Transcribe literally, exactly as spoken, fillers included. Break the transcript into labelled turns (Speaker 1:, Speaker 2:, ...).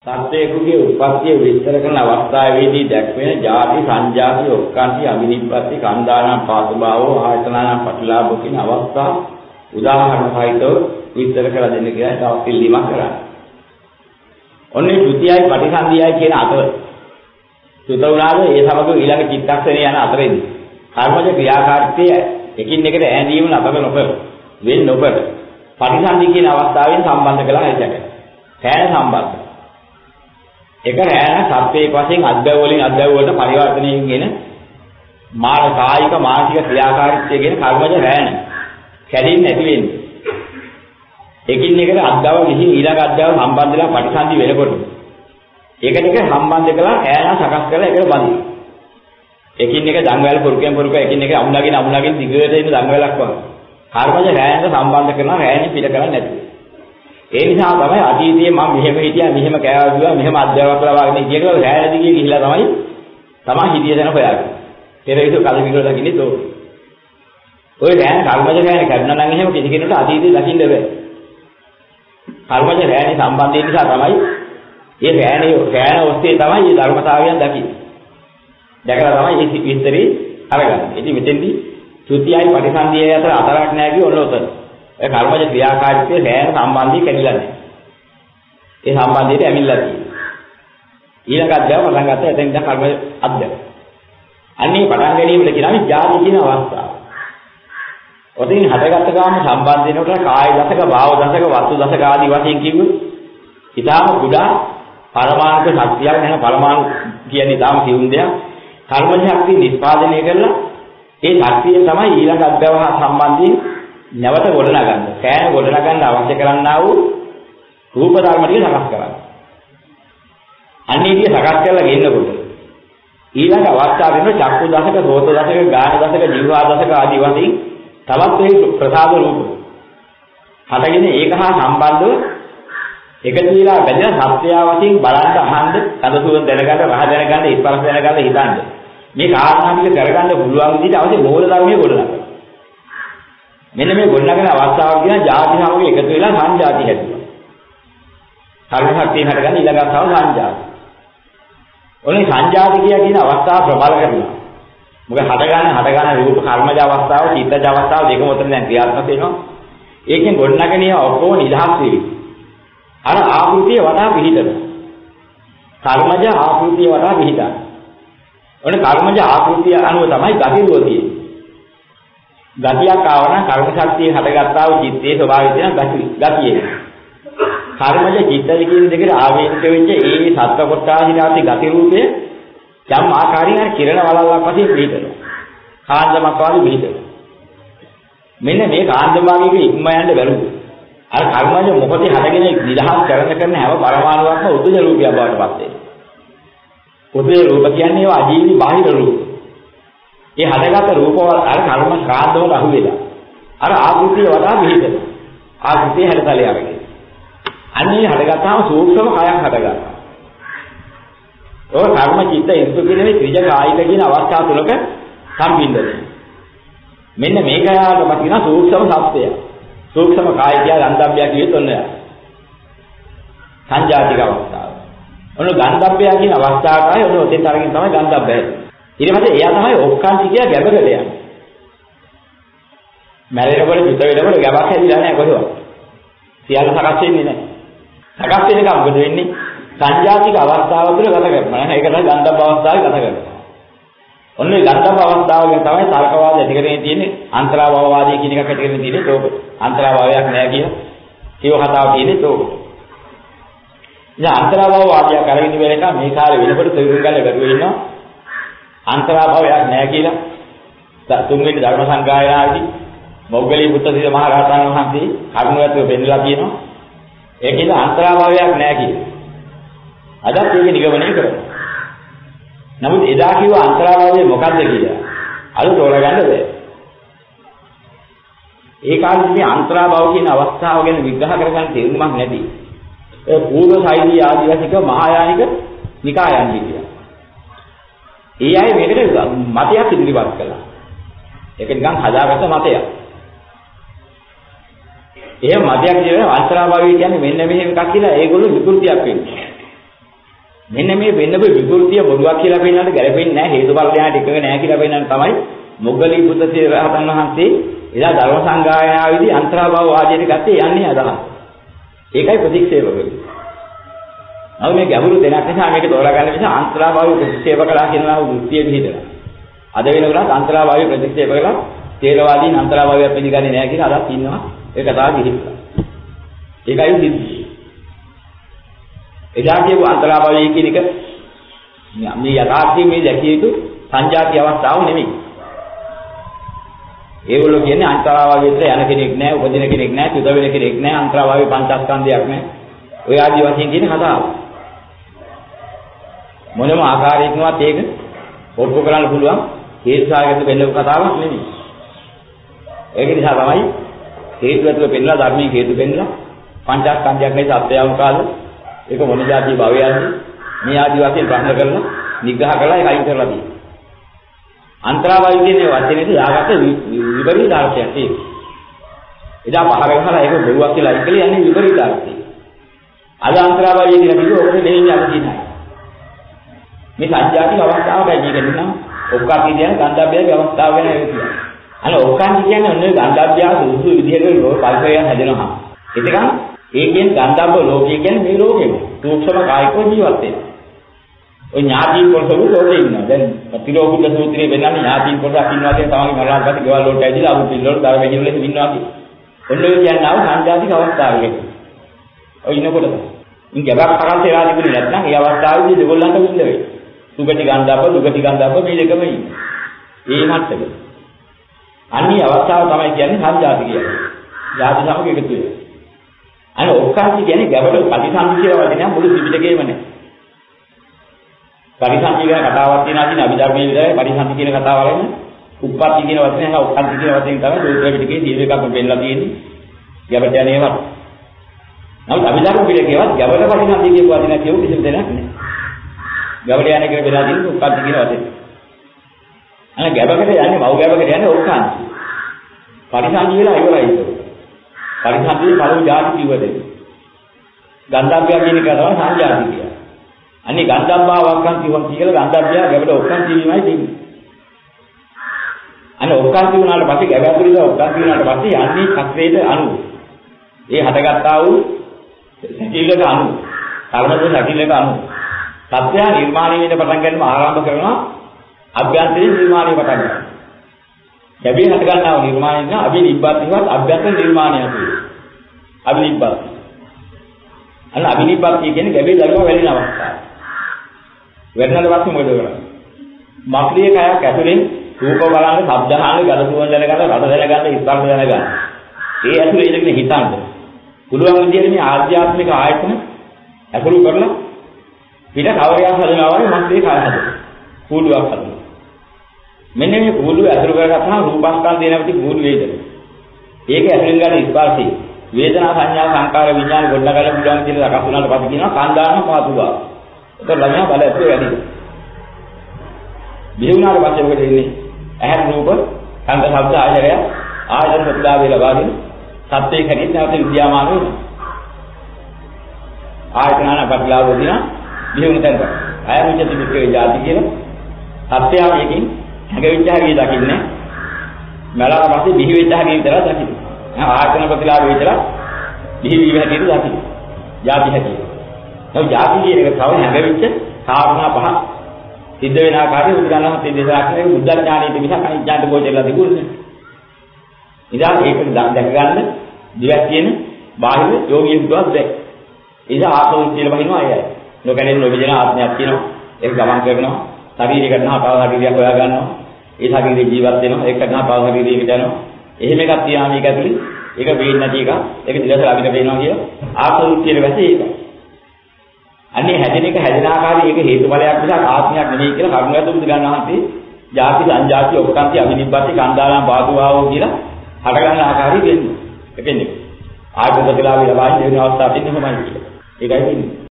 Speaker 1: සත්‍යයේ උප්පත්තිය විස්තර කරන අවස්ථාවේදී දැක්වෙන ಜಾති සංජාති ඔක්කාන්ති අවිනිප්පත්ති කන්දානම් පාසුභාවෝ ආයතනානම් පටිලාභෝ කියන අවස්ථා උදාහරණ සහිතව විස්තර කරලා දෙන්න කියලා තවත් පිළිමක් කරන්නේ. ඔන්නේ ද්විතීයයි පටිසන්ධියයි කියන අතර සුත උනාද ඒ සමග ඊළඟ චිත්තක්ෂණේ යන අතරේදී කර්මජ ක්‍රියාකාරීත්වය එකින් එකට ඈඳීම නතර නොකර වෙන් නොකර පටිසන්ධි කියන අවස්ථාවෙන් සම්බන්ධ කළා හිතක. සෑහෙන සම්බන්ධ. එක රැණ සත්‍යයක් වශයෙන් අද්දව වලින් අද්දව වලට පරිවර්තනය වෙන මාන කායික මානසික ක්‍රියාකාරීත්වය කියන කර්මජ රැණ කැඩෙන්නේ නැති වෙන්නේ. එකින් එකට අද්දව විසින් ඊළඟ අද්දව සම්බන්ධ වෙලා පටිසන්ධි වෙනකොට ඒකට එක සම්බන්ධ කරලා ඈන සකස් කරලා ඒකට බඳිනවා. එකින් එක දන්වැල් පුරුකෙන් පුරුක එකින් එක අමුණගෙන අමුණගෙන දිගට ඉන්න දන්වැලක් වගේ. කර්මජ රැණට සම්බන්ධ කරනවා රැණි පිට කරන්නේ නැතුව. ඒ නිසා තමයි අතීතයේ මම මෙහෙම හිටියා මෙහෙම කෑවුවා මෙහෙම අධ්‍යාපනයක් ලබාගෙන කියනවා රැය දිගේ ගිහිලා තමයි තමයි හිතිය දෙන හොයාගන්නේ. පෙරවිසු කල විගල දකින්නේ තෝ. ඔය රැය කර්මජ රැය කරනවා නම් එහෙම කිසි කෙනෙකුට අතීතයේ දකින්න බෑ. කර්මජ රැයනේ සම්බන්ධය නිසා තමයි මේ රැයනේ රැයන ඔස්සේ තමයි මේ ධර්මතාවයන් දකින්නේ. දැකලා තමයි මේ විස්තරي අරගන්නේ. ඉතින් මෙතෙන්දී ත්‍ෘතියයි පටිසන්ධියයි අතර අතරක් නැහැ කිය ඔන්න ඔතන. ඒ කර්මජ ක්‍රියාකාරීත්වයේ රැයන සම්බන්ධය කැඩිලා නැහැ. ඒ සම්බන්ධයට ඇමිල්ලා තියෙනවා. ඊළඟ අධ්‍යාව පටන් ගත්තා එතෙන් ඉඳන් කර්මජ අධ්‍යාව. අන්නේ පටන් ගැනීමද කියනවා ජාති කියන අවස්ථාව. ඔතෙන් හටගත්ත ගාම සම්බන්ධ වෙනකොට කාය දශක, භාව දශක, වස්තු දශක ආදී වශයෙන් කිව්වොත් ඊටාම කුඩා පරමාණුක ශක්තියක් නැහැ. පරමාණු කියන්නේ ඊටාම සිවුම් දෙයක්. කර්මජ ශක්තිය නිෂ්පාදනය කරලා ඒ ශක්තියෙන් තමයි ඊළඟ අධ්‍යාව හා සම්බන්ධයෙන් නැවත ගොඩනගන්න. කෑම ගොඩනගන්න අවශ්‍ය කරන්නා වූ රූප ධර්ම ටික සකස් කරගන්න. අන්නේ ටික සකස් කරලා ගෙන්නකොට ඊළඟ අවස්ථාව වෙන චක්කු දශක, සෝත දශක, ගාන දශක, ජීවා දශක ආදී වශයෙන් තවත් මේ ප්‍රසාද රූප හටගෙන ඒක හා සම්බන්ධව එකතු වෙලා බැඳෙන සත්‍යය වශයෙන් බලන්න අහන්න, කදසුවන් දැනගන්න, රහ දැනගන්න, ස්පර්ශ දැනගන්න, හිතන්න. මේ කාරණා ටික කරගන්න පුළුවන් විදිහට අවශ්‍ය මූල ධර්මයේ ගොඩනගන්න. මෙන්න මේ ගොඩනගන අවස්ථාව කියන ಜಾති සමග එකතු වෙලා සංජාති හැදුවා. කර්ම ශක්තිය හටගන්න ඊළඟ අවස්ථාව සංජාති. ඔනේ සංජාති කියන අවස්ථාව ප්‍රබල කරනවා. මොකද හටගන්න හටගන්න රූප කර්මජ අවස්ථාව, චිත්තජ අවස්ථාව දෙකම උතන දැන් ක්‍රියාත්මක වෙනවා. ඒකෙන් ගොඩනගන ඒවා ඔක්කොම නිදහස් වෙවි. අර ආකෘතිය වඩා පිහිටනවා. කර්මජ ආකෘතිය වඩා පිහිටනවා. ඔනේ කර්මජ ආකෘතිය අනුව තමයි ගතිරුව තියෙන්නේ. ගතියක් ආවනම් කර්ම ශක්තිය හටගත්තා වූ චිත්තයේ ස්වභාවය තියෙන ගති ගතිය. කර්මජ චිත්තජ කියන දෙකට ආවේනික වෙච්ච ඒ සත්ව කොටාසිනාති ගති රූපය යම් ආකාරයෙන් අර කිරණ වලල්ලක් වශයෙන් පිළිදෙනවා. කාන්දමක් වගේ පිළිදෙනවා. මෙන්න මේ කාන්දමාගේක ඉක්ම යන්න බැරුව. අර කර්මජ මොකද හදගෙන නිදහස් කරන කරන හැම පරමාණුවක්ම උද්දේශ රූපයක් බවට පත් වෙනවා. උද්දේශ රූප කියන්නේ ඒවා අජීවී බාහිර රූප. ඒ හදගත රූපවල අර කර්ම කාන්දවල අහු වෙලා අර ආකෘතිය වඩා විහිදෙන ආකෘතිය හැඩතලය වගේ. අන්නේ හදගතාම සූක්ෂම කයක් හදගන්නවා. ඔය කර්ම චිත්ත ඉස්තු කියන මේ ත්‍රිජ කායික කියන අවස්ථා තුනක සම්බින්දනය. මෙන්න මේක යාලම කියන සූක්ෂම සත්‍යය. සූක්ෂම කාය කියන ගන්ධබ්බය කියේත් ඔන්න යා. සංජාතික අවස්ථාව. ඔන්න ගන්ධබ්බය කියන අවස්ථාවටයි ඔන්න ඔතෙන් තරකින් තමයි ගන්ධබ්බය. ඊට පස්සේ එයා තමයි ඔක්කාන්ති කිය ගැබකට යන්නේ. මැරෙනකොට පිට වෙනකොට ගැබක් හැදිලා නැහැ කොහෙවත්. සියල්ල සකස් වෙන්නේ නැහැ. සකස් වෙනකම් මොකද වෙන්නේ? සංජාතික අවස්ථාව තුළ ගත කරනවා. ඒක තමයි ගන්ධබ්බ අවස්ථාවේ ගත කරනවා. ඔන්න ඒ ගන්ධබ්බ අවස්ථාවෙන් තමයි තර්කවාද ඇති කරගෙන තියෙන්නේ. අන්තරාභවවාදී කියන එකක් ඇති කරගෙන තියෙන්නේ. ඒක අන්තරාභවයක් නැහැ කියන. ඒව කතාව තියෙන්නේ ඒක. ඉතින් අන්තරාභවවාදියා කරගෙන ඉන්න එක මේ කාලේ වෙනකොට තේරුම් ගන්න බැරුව ඉන්නවා. අන්තරාභවයක් නැහැ කියලා තුන්වෙනි ධර්ම සංගායනාවේදී මොග්ගලී පුත්‍රසිංහ මහ රහතන් වහන්සේ කරුණාවත්ව පෙන්නලා කියනවා. ඒකෙන් අන්තරාභවයක් නැහැ කියලා. අදත් ඒක නිගමනය කරනවා. නමුත් එදා කිව්ව අන්තරාභවය මොකද්ද කියලා අද තෝරගන්න බැහැ. ඒ කාලේදී අන්තරාභව කියන අවස්ථාව ගැන විග්‍රහ කරගන්න තේරුමක් නැති. ඒ පූර්ව සෛලී ආදිවාසීක මහායානික නිකායන් කියලා. ඒ අය මේකට මතයක් ඉදිරිපත් කළා. ඒක නිකන් හදාගත්ත මතයක්. එහෙම මතයක් කියන අන්තරාභවය කියන්නේ මෙන්න මෙහෙම එකක් කියලා ඒගොල්ලෝ විකෘතියක් වෙන්නේ. මෙන්න මේ වෙන්නපු විකෘතිය බොරුවක් කියලා පෙන්නන්න ගැලපෙන්නේ නැහැ. හේතුඵල ධ්‍යානට එකක නැහැ කියලා පෙන්නන්න තමයි මොග්ගලී බුද්ධ රහතන් වහන්සේ එදා ධර්ම සංගායනාවේදී අන්තරාභව වාදයට ගත්තේ යන්නේ අදහස්. ඒකයි ප්‍රතික්ෂේප වෙන්නේ. නමුත් මේ ගැඹුරු දෙයක් නිසා මේක තෝරා ගන්න නිසා අන්තරාභව ප්‍රතික්ෂේප කළා කියනවා වෘත්තිය විහිදලා. අද වෙනකොට අන්තරාභව ප්‍රතික්ෂේප කළා තේරවාදීන් අන්තරාභවය පිළිගන්නේ නැහැ කියලා අදහස් ඉන්නවා. ඒක තමයි හිතලා. ඒකයි සිද්ධිය. එදා කියපු අන්තරාභවය කියන එක මේ යථාර්ථයේ මේ දැකිය යුතු සංජාති අවස්ථාව නෙමෙයි. ඒගොල්ලෝ කියන්නේ අන්තරාභවයට යන කෙනෙක් නැහැ, උපදින කෙනෙක් නැහැ, සුද වෙන කෙනෙක් නැහැ, අන්තරාභවයේ පංචස්කන්ධයක් නැහැ. ඔය ආදී වශයෙන් කියන කතාව. මොනම ආකාරයකින්වත් ඒක ඔප්පු කරන්න පුළුවන් හේතුසාගත වෙන්න කතාවක් නෙමෙයි. ඒක නිසා තමයි හේතු ඇතුව පෙන්නලා ධර්මයේ හේතු පෙන්නලා පංචස්කන්ධයක් නේ සත්‍යයම කාල ඒක මොන જાතිය භවයක්ද මේ ආදි වශයෙන් ප්‍රශ්න කරලා නිග්‍රහ කරලා ඒක අයින් කරලා තියෙනවා. අන්තරාභවය කියන්නේ වචනේදී යාගත විපරීත අර්ථයක් ඒක. එදා පහර ගහලා ඒක බොරුවක් කියලා අයින් කළේ යන්නේ විපරීත අර්ථය. අද අන්තරාභවය කියන කිව්ව ඔකට නෙවෙයි අද කියන්නේ. මේ සංජාතික අවස්ථාවකයි මේක නෙවෙයි. ඔක්කාටි කියන ගන්ධබ්බයේ අවස්ථාව වෙන ඒක කියන්නේ. අනේ ඔක්කාටි කියන්නේ ඔන්නේ ගන්ධබ්බය සුසු විදිහට ලෝක කල්පය හැදෙනවා. එතකන් ඒ කියන්නේ ගන්ධබ්බ ලෝකය කියන්නේ මේ ලෝකෙම. සූක්ෂම කායික ජීවත් වෙන. ඔය ඥාතින් පොළසොළු ලෝකේ ඉන්නවා. දැන් ප්‍රතිලෝකුල සූත්‍රයේ වෙනන්නේ ඥාතින් පොළසක් ඉන්නවා කියන තමයි මරණාට පස්සේ ගෙවල් වලට ඇවිල්ලා අමු පිළිවෙල දර වෙජිවල ඉන්නවා කියන්නේ. ඔන්න ඔය කියන්නේ ආව සංජාතික අවස්ථාවක. ඔය ඉන්නකොට ඉන් ගැබක් කරන් තේරා තිබුණේ නැත්නම් ඒ අවස්ථාවේදී දෙගොල්ලන්ට විඳ වෙයි. සුගති ගන්ධබ්බ දුගති ගන්ධබ්බ මේ දෙකම ඉන්නේ. ඒ මට්ටමේ. අනිත් අවස්ථාව තමයි කියන්නේ සංජාති කියන්නේ. ජාති සමග එකතු වෙනවා. අනේ ඔක්කාන්ති කියන්නේ ගැබඩ පරිසන්දි කියලා වචනයක් මුළු ත්‍රිපිටකයේම නැහැ. පරිසන්දි කියන කතාවක් තියෙනවා කියන අභිධර්මයේ විතරයි පරිසන්දි කියන කතාව වලින් උප්පත්ති කියන වචනේ හා ඔක්කාන්ති කියන වචනේ තමයි සූත්‍ර පිටකයේ දීර්ඝ එකක්ම පෙන්නලා තියෙන්නේ. ගැබඩ යන්නේ ඒවත්. නමුත් අභිධර්ම පිටකේවත් ගැබඩ පරිසන්දි කියන වචනය කියු කිසිම දෙයක් නැහැ. ගැබඩ යන්නේ කියලා බෙදලා තියෙන්නේ උප්පත්ති කියන වචනේ. අනේ ගැබකට යන්නේ මව් ගැබකට යන්නේ ඔක්කාන්ති. පරිසන්දි වෙලා ඉවරයි ඒක. පරිසන්දියේ පළමු ಜಾති කිව්වද? ගන්ධබ්බය කියන එක තමයි සංජාති කියන්නේ. අනේ ගන්ධබ්බා වක්කන් කිව්වන් කියලා ගන්ධබ්බය ගැබට ඔක්කන් කියවීමයි තියෙන්නේ. අනේ ඔක්කන් කියුණාට පස්සේ ගැබ ඇතුළේ ඔක්කන් කියුණාට පස්සේ යන්නේ චක්‍රේද අණු. ඒ හටගත්තා වූ සැකිල්ලක අණු. කර්මද සැකිල්ලක අණු. සත්‍ය නිර්මාණය වෙන්න පටන් ගන්නම ආරම්භ කරනවා අභ්‍යන්තරේ නිර්මාණය පටන් ගන්නවා. ගැබේ හට ගන්නා වූ නිර්මාණය නා අභිනිබ්බතිවත් අභ්‍යන්තර නිර්මාණයක් තියෙනවා. අභිනිබ්බති. අන්න අභිනිබ්බති කියන්නේ ගැබේ දරුවා වැළෙන අවස්ථාව. වැටෙනාට පස්සේ මොකද කරන්නේ? මක්ලිය කයක් ඇතුලෙන් රූප බලන්න, ශබ්ද අහන්න, ගඳ සුවඳ දැනගන්න, රස දැනගන්න, ස්පර්ශ දැනගන්න. ඒ ඇතුලේ ඉඳගෙන හිතන්න. පුළුවන් විදිහට මේ ආධ්‍යාත්මික ආයතන ඇතුළු කරලා පිට කවරයක් හදනවා වගේ මක්ලිය කය හදනවා. කූඩුවක් හදනවා. මෙන්න මේ කූඩුව ඇතුළු කරගත්තාම රූපස්කන්ධය නැමැති කූඩු වේදන. ඒක ඇතුලෙන් ගන්න ස්පර්ශය. වේදනා සංඥා සංකාර විඥාන ගොඩනගන්න පුළුවන් කියලා සකස් වුණාට පස්සේ කියනවා කන්දාන පාතුවා. ඒක ළමයා බල ඇතුලේ වැඩි. බිහුණාට පස්සේ මොකද වෙන්නේ? ඇහැ රූප, කන්ද ශබ්ද ආයතනය ආයතන ප්‍රතිලාභය ලබා දෙන සත්‍යයේ කැටින් නැවත විද්‍යාමාන වෙනවා. ආයතනන ප්‍රතිලාභ වදිනා බිහුණ තැනට. ආයමිච්ච තිබිකේ જાති කියලා සත්‍යයකින් හැගෙවිච්ච හැටි දකින්නේ. මලකට පස්සේ බිහි වෙච්ච හැටි විතර දකින්නේ. ආයතන ප්‍රතිලාභ විතර බිහි වීම හැටි දකින්නේ. જાති හැටි. ඒ જાති කියන එක තව හැගෙවිච්ච කාරණා පහ සිද්ධ වෙන ආකාරයේ උදාහරණ හතේ දේශනා කරන්නේ බුද්ධ ඥානයේ මිසක් අනිත්‍යයට ගෝචරලා තිබුණේ. ඉතින් ඒක දැක ගන්න දිවක් තියෙන බාහිර යෝගී බුදුස් දැක්. ඉතින් ආත්මය කියලා බහිනවා අයයි. නොකැලෙන නොවිජන ආත්මයක් තියෙනවා. ඒක ගමන් කරනවා. ශරීරයකට නම් තව ශරීරයක් හොයා ගන්නවා. ඒ ශරීරේ ජීවත් වෙනවා. ඒකට නම් තව ශරීරයකට යනවා. එහෙම එකක් තියාම මේක ඇතුලේ ඒක වෙන්නේ නැති එක. ඒක දිලසල අපිට පේනවා කියලා ආත්මය කියන වැසේ ඒක. අන්නේ හැදෙන එක හැදෙන ආකාරය ඒක හේතුඵලයක් නිසා ආත්මයක් නෙවෙයි කියලා කරුණාවෙන් බුදු ගන්නවාන්සේ ಜಾති සංජාති ඔක්කාන්ති අවිනිබ්බති කන්දානම් බාධුවාවෝ කියලා හට ගන්න ආකාරය වෙන්නේ. එපෙන්නේ. ආයත ප්‍රතිලාභය ලබා දෙන අවස්ථාවක් තියෙනවමයි කියලා. ඒකයි තියෙන්නේ.